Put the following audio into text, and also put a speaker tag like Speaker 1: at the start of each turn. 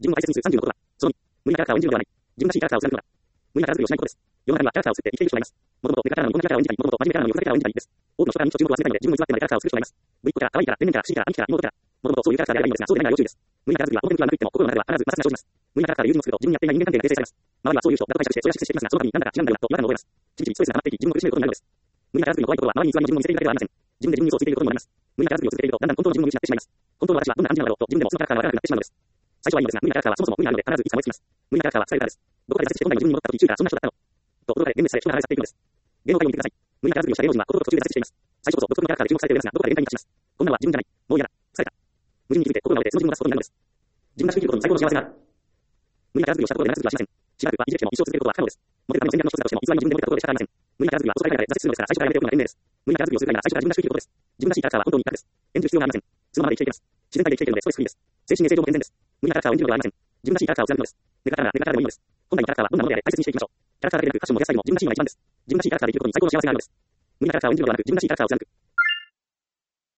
Speaker 1: 自分の大切にする30のことは、その2、無理なキャラクターを演じるのではない。自分らしいキャラクターを貫くのだ。無理なキャラ作りをしないことです。世の中にはキャラクターを作って生きている人がいます。もともとネタキャラの日本のキャラクターを演じたり、もともと真面目キャラの良さキャラを演じたりです。多くの人からに注目を集めたいので、自分の偽ってまでキャラクターを作る人がいます。ぶりっ子キャラ、可愛いキャラ、天然キャラ、不思議キャラ、兄貴キャラ、妹キャラ。もともとそういうキャラクターであればいいのですが、そうでないのが要注意です。無理なキャラ作りは表向きはうまくいっても、心の中では必ず摩擦が生じます。無理なキャラクターで友人を作ると、自分にやっていない人間関係が形成されます。周りはそういう人だと解釈して、それを指摘していきますが、その中になんだか違うんだよなと違和感を覚えます。ちびちびストレスが溜まっていき、自分を苦しめることになるのです。無理なキャラ作りの怖いところは、周りに偽りの自分を見せているだけではありません。自分で自分に嘘をついていることにもなります。無理なキャラ作りを続けていると、だんだん本当の自分を見失ってしまいます。本当の私はどんな感じなのだろうと、自分でもそのキャラクターがわからなくなってしまうのです。最初はいいのですが、無理なキャラクターはそもそも無理なので、必ずいつか燃え尽きます。無理なキャラクターは疲れるからです。どこかで挫折して今度は自分に戻った時、注意からそんな人だったのと、どこかで幻滅され、人が離れ去っていくのです。芸能界を見てください。無理なキャラ作りをした芸能人は、ことごとく途中で挫折しています。最初こそ独特のキャラクターで注目されているのですが、どこかで限界に達します。こんなのは自分じゃない。もう嫌だ。疲れた。無人に気づいて心が折れて、その自分を出すことになるのです。自分らしく生きることに最高の幸せがある。無理なキャラ作りをしたところで長続きはしません。しばらくはいじれても一生続けることは不可能です。モテるための戦略の一つだとしても、偽りの自分でモテたところで仕方ありません。無理なキャラ作りは遅かれ早かれ挫折するのですから、最初からやめておくのが賢明です。無理なキャラ作りをするためなら最初から自分らしく生きることです。自分らしいキャラクターは本当に楽です。演じる必要がありません。そのままで生きていけます。自然体で生きているのでストレスフリーです。精神衛生上も健全です。無理なキャラクターを演じるのではありません。自分らしいキャラクターを貫くのです。ネガキャラならネガキャラでもいいのです。本来のキャラクターはどんなものであれ大切にしていきましょう。キャラクターだけでなく、ファッションもデザインも自分らしいのが一番です。自分らしいキャラクターで生きることに最高の幸せがあるのです。無理なキャラクターを演じるのではなく、自分らしいキャラクターを貫く。